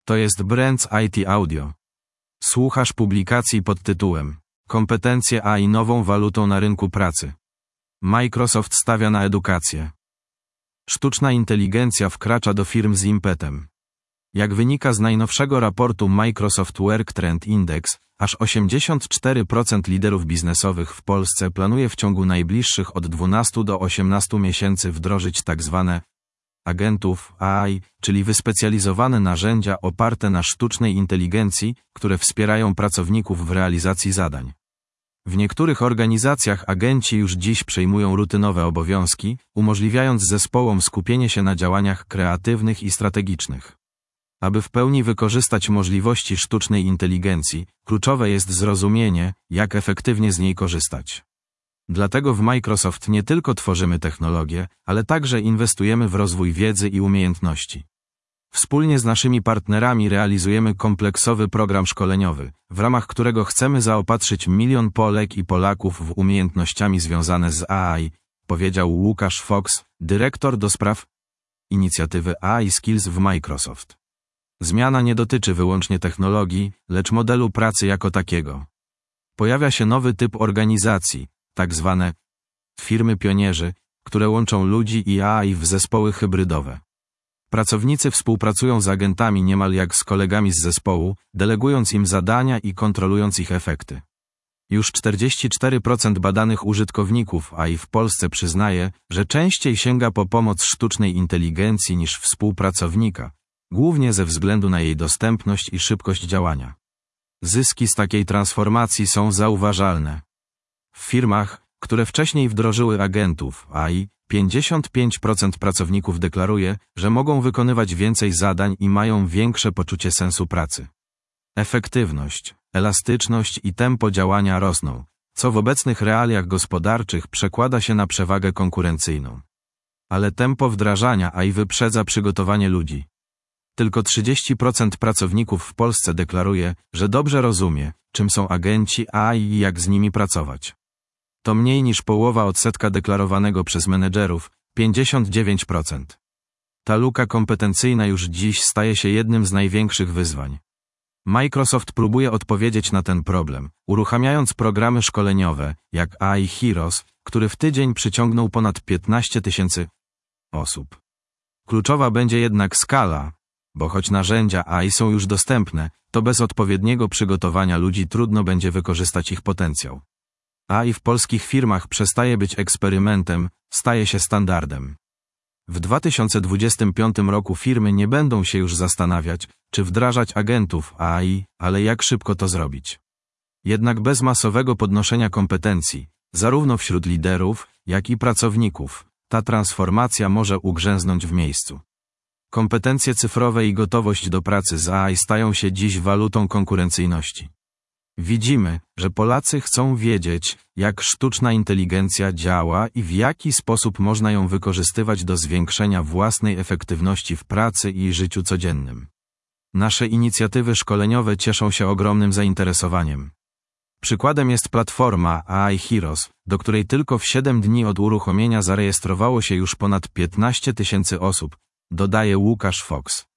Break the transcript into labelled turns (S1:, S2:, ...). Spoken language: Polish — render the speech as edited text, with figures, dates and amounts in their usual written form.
S1: To jest Brands IT Audio. Słuchasz publikacji pod tytułem Kompetencje AI nową walutą na rynku pracy. Microsoft stawia na edukację. Sztuczna inteligencja wkracza do firm z impetem. Jak wynika z najnowszego raportu Microsoft Work Trend Index, aż 84% liderów biznesowych w Polsce planuje w ciągu najbliższych od 12 do 18 miesięcy wdrożyć tzw. agentów AI, czyli wyspecjalizowane narzędzia oparte na sztucznej inteligencji, które wspierają pracowników w realizacji zadań. W niektórych organizacjach agenci już dziś przejmują rutynowe obowiązki, umożliwiając zespołom skupienie się na działaniach kreatywnych i strategicznych. Aby w pełni wykorzystać możliwości sztucznej inteligencji, kluczowe jest zrozumienie, jak efektywnie z niej korzystać. Dlatego w Microsoft nie tylko tworzymy technologię, ale także inwestujemy w rozwój wiedzy i umiejętności. Wspólnie z naszymi partnerami realizujemy kompleksowy program szkoleniowy, w ramach którego chcemy zaopatrzyć 1 milion Polek i Polaków w umiejętnościami związane z AI, powiedział Łukasz Fox, dyrektor do spraw inicjatywy AI Skills w Microsoft. Zmiana nie dotyczy wyłącznie technologii, lecz modelu pracy jako takiego. Pojawia się nowy typ organizacji, tak zwane firmy pionierzy, które łączą ludzi i AI w zespoły hybrydowe. Pracownicy współpracują z agentami niemal jak z kolegami z zespołu, delegując im zadania i kontrolując ich efekty. Już 44% badanych użytkowników AI w Polsce przyznaje, że częściej sięga po pomoc sztucznej inteligencji niż współpracownika, głównie ze względu na jej dostępność i szybkość działania. Zyski z takiej transformacji są zauważalne. W firmach, które wcześniej wdrożyły agentów AI, 55% pracowników deklaruje, że mogą wykonywać więcej zadań i mają większe poczucie sensu pracy. Efektywność, elastyczność i tempo działania rosną, co w obecnych realiach gospodarczych przekłada się na przewagę konkurencyjną. Ale tempo wdrażania AI wyprzedza przygotowanie ludzi. Tylko 30% pracowników w Polsce deklaruje, że dobrze rozumie, czym są agenci AI i jak z nimi pracować. To mniej niż połowa odsetka deklarowanego przez menedżerów, 59%. Ta luka kompetencyjna już dziś staje się jednym z największych wyzwań. Microsoft próbuje odpowiedzieć na ten problem, uruchamiając programy szkoleniowe, jak AI Heroes, który w tydzień przyciągnął ponad 15 000 osób. Kluczowa będzie jednak skala, bo choć narzędzia AI są już dostępne, to bez odpowiedniego przygotowania ludzi trudno będzie wykorzystać ich potencjał. AI w polskich firmach przestaje być eksperymentem, staje się standardem. W 2025 roku firmy nie będą się już zastanawiać, czy wdrażać agentów AI, ale jak szybko to zrobić. Jednak bez masowego podnoszenia kompetencji, zarówno wśród liderów, jak i pracowników, ta transformacja może ugrzęznąć w miejscu. Kompetencje cyfrowe i gotowość do pracy z AI stają się dziś walutą konkurencyjności. Widzimy, że Polacy chcą wiedzieć, jak sztuczna inteligencja działa i w jaki sposób można ją wykorzystywać do zwiększenia własnej efektywności w pracy i życiu codziennym. Nasze inicjatywy szkoleniowe cieszą się ogromnym zainteresowaniem. Przykładem jest platforma AI Heroes, do której tylko w 7 dni od uruchomienia zarejestrowało się już ponad 15 000 osób, dodaje Łukasz Fox.